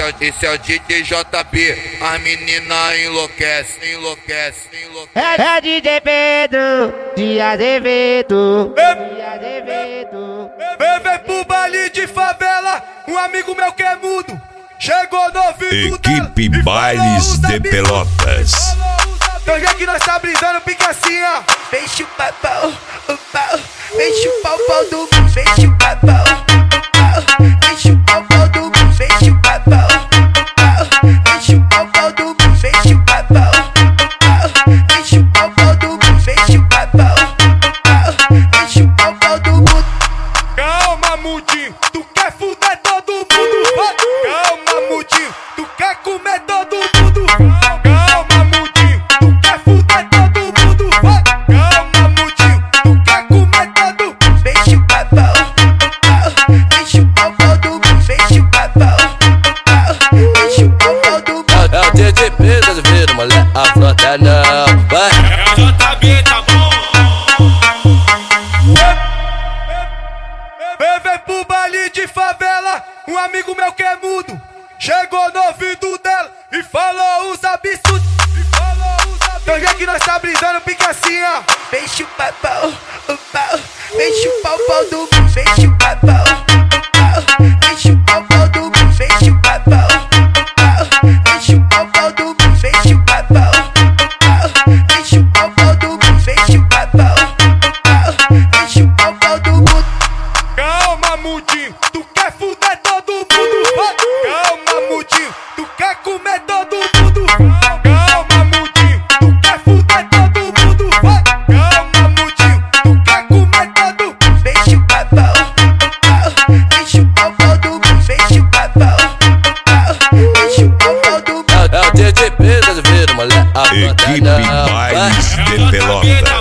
esse é o DJ JB. As meninas enlouquecem. É DJ Pedro de Azevedo. Vem pro baile de favela, um amigo meu que é mudo chegou no ouvido Equipe dela, Bailes de Pelotas. Então já que nós tá brisando, fica assim, ó. Vem chupar pau, o pau. Vem chupar o pau do mundo. Vem chupar pau, o pau. Vem chupar o pau do mundo. Vem chupar pau, o pau. Vem chupar o pau do mundo. Vem chupar pau, o pau. Vem chupar o pau do mundo. Vem chupar pau, o pau. Vem chupar o pau do mundo. Calma, mudinho, tu quer fuder todo mundo, vai. Calma, mudinho, tu quer comer todo mundo. Calma, mudinho, tu quer fuder todo mundo, vai. Calma, mudinho, tu quer comer todo mundo. Vem chupar pau, o pau. Vem chupar o pau do mundo. Vem chupar pau, o pau. Vem chupar o pau do mundo. É o DJ Pedro Azevedo, mulher, a frota não vai. É o JB, tá bom? Vem pro baile de favela, um amigo meu que é mudo chegou no ouvido dela e falou os absurdos. Então já que nós tá brisando, fica assim, ó. Vem chupar pau, o pau. Vem chupar o pau do mundo. Vem chupar pau, o pau. Vem chupar o pau do mundo. Vem chupar pau, o pau. Vem chupar o pau do mundo. Vem chupar pau, o pau. Vem chupar o pau do mundo. Vem chupar pau, o pau. Vem chupar o pau do mundo. Calma, mudinho, tu quer fuder todo mundo, vai. Calma, mudinho, tu quer comer todo mundo. Calma, mudinho, tu quer fuder todo mundo, vai. Calma, mudinho, tu quer comer todo mundo. Vem chupar pau, o pau. Vem chupar o pau do mundo. Vem chupar pau, o pau. Vem chupar o pau do mundo. É o DJ Pedro Azevedo, mulher, a frota Equipe não vai. Bailes de É o JB, tá Pelotas.